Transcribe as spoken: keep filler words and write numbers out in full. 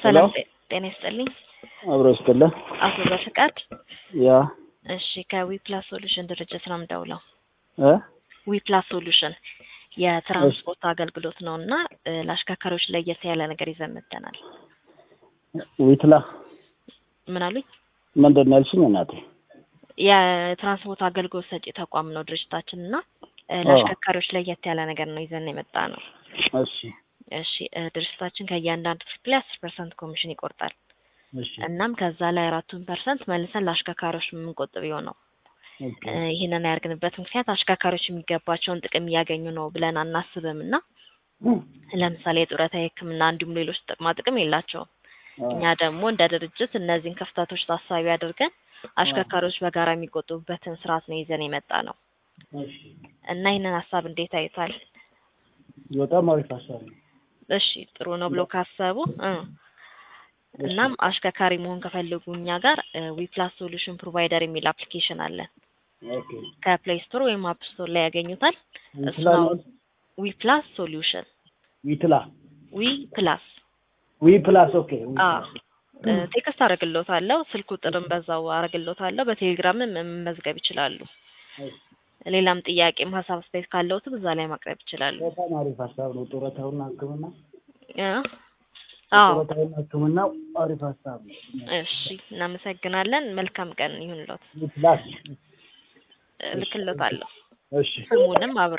ሰላም ጤና ይስጥልኝ አብሮ ይስጥልኝ አቶ በፍቃድ ያ እሺ ከዊፕላስ ሶሉሽን ድርጅት ነው የምደውለው እ ዊፕላስ ሶሉሽን የትራንስፖርት አገልግሎት ነውና ለአሽከርካሪዎች ለየት ያለ ነገር ይዘን መጥተናል ዊትላ ምን አሉኝ ምንድን ነው ያልሽኝ እናቴ የትራንስፖርት አገልግሎት ሰጪ ተቋም ነው ድርጅታችንና ለአሽከርካሪዎች ለየት ያለ ነገር ነው ይዘን የመጣነው እሺ እሺ ድርጅታችን ከእያንዳንዱ ክፍል አስር ፐርሰንት ኮሚሽን ይቆርጣል እሺ እናም ከዛ ላይ አራት ፐርሰንት መልሰን ለአሽከርካሪዎች የምንቆጥብ ይሆናል ይሄንን ያርግንበት ምክንያት አሽከርካሪዎች የሚገባቸውን ጥቅም ያገኙ ነው ብለን አናስብምና ለምሳሌ የጡረታ የሕክምና እንዲሁም ሌሎች ጥቅማ ጥቅም የላቸውም እኛ ደግሞ እንደ ድርጅት እነዚህን ክፍተቶች ታሳቢ አድርገን አሽከርካሪዎች በጋራ የሚቆጥቡበትን ስርዓት ነው ይዘን የመጣነው እሺ እና ይሄንን ሐሳብ እንዴት አይታል በጣም አሪፍ ሐሳብ ነው እሺ ጥሩ ነው ብሎ ካሰቡ እናም አሽከርካሪ መሆን ከፈለጉ እኛ ጋር ዊፕላስ ሶሉሽን ፕሮቫይደር የሚል አፕሊኬሽን አለ ኦኬ ከፕሌይ ስቶር ወይም አፕ ስቶር ላይ ያገኙታል እሱን ዊፕላስ ሶሉሽን ዊትላ ዊፕላስ ዊፕላስ ኦኬ አ ቴክስት አረግሎታለሁ ስልኩ ጥርም በዛው አረግሎታለሁ በቴሌግራምም መመዝገብ ይችላሉ ሌላም ጥያቄም ሐሳብ ስፔስ ካለውት በዛ ላይ ማቅረብ ይችላሉ በጣም አሪፍ ሐሳብ ነው ጡረታውና ሕክምና አዎ ጡረታውና ሕክምና አሪፍ ሐሳብ ነው እሺ እናመሰግናለን መልካም ቀን ይሁንልዎት ዊትላስ ልክልዎታለሁ እሺ ስሙንም አብረ